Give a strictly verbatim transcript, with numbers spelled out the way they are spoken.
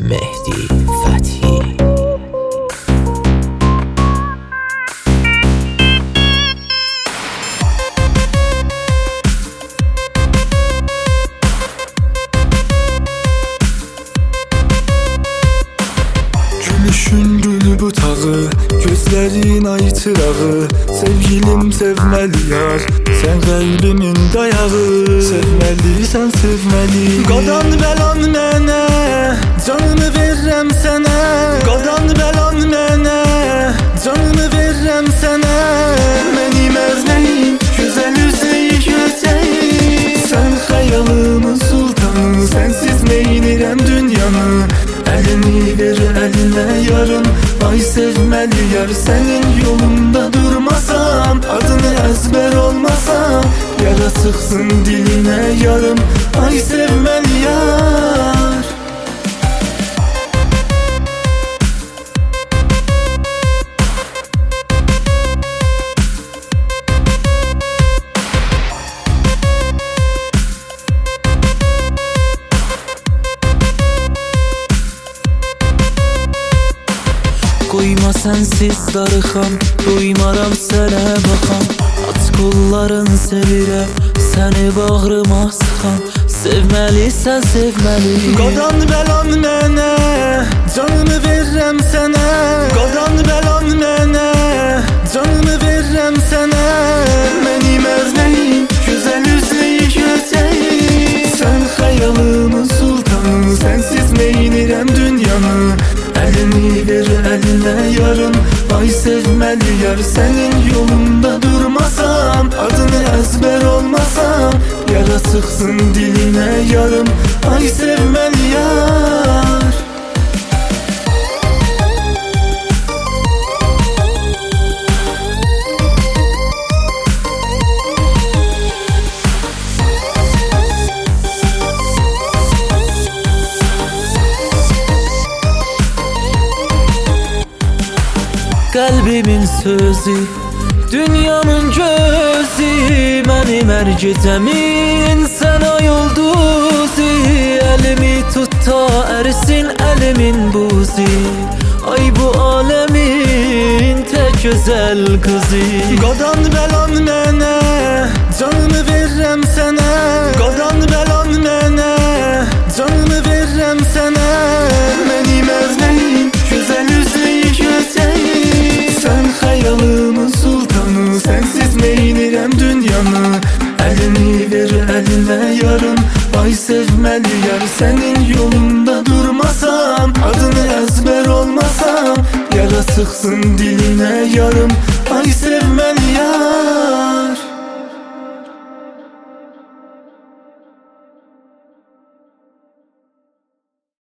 Mehdi Fethi. Gülüşün gülü butağı, gözlerin ay çırağı. Sevgilim sevmeli yar, sen kalbimin dayağı. Sevmeliysen sevmeli. Qadan bəlan mənə, canımı verirəm sənə. Qadan bəlan mənə, canımı verirəm sənə. Mənim əvnəyim, gözəl üzəyi gözəyi. Sən xəyalımın sultanı, sənsiz neynirəm dünyanı. Elini ver eline yarım, ay sevmeli yar. Senin yolunda durmasam, adını ezber olmasam, yara sıksın diline yarım, ay sevmeli yar. Qoyma sensiz darıxam, duymaram sənə baxam. Aç qolların sevirəm, səni bağrıma sıxam. Sevməlisən sevməli. Qadan bəlan mənə, canımı verirəm sənə. Qadan bəlan mənə, canımı verirəm sənə. Mənim əvnəyim, gözəl üzəyi gözəyi. Sən xəyalımın sultanı, sənsiz neynirəm dünyanı. Elini ver eline yarım, ay sevmeli yar. Senin yolunda durmasam, adını ezber olmasam, yara sıksın diline yarım, ay sevmeli yar. Kalbimin sözü, dünyamın gözü. Mənim hər gecəmin sən ay ulduzu. Elimi tut ta ərisin əlimin buzi. Ay bu alemin tek güzel kızı. Qadan bəlan mənə, canımı verirəm sənə. Qadan bəlan mənə, canımı verirəm sənə. Mənim əvnəyim, gözəl üzəyi gözəyi. Sen xəyalımın sultanı, sensiz neynirəm dünyanı. Elini ver eline yarım, ay sevmeli yar. Senin yolunda durmasam, adını ezber olmasam, yara sıksın diline yarım, ay sevmeli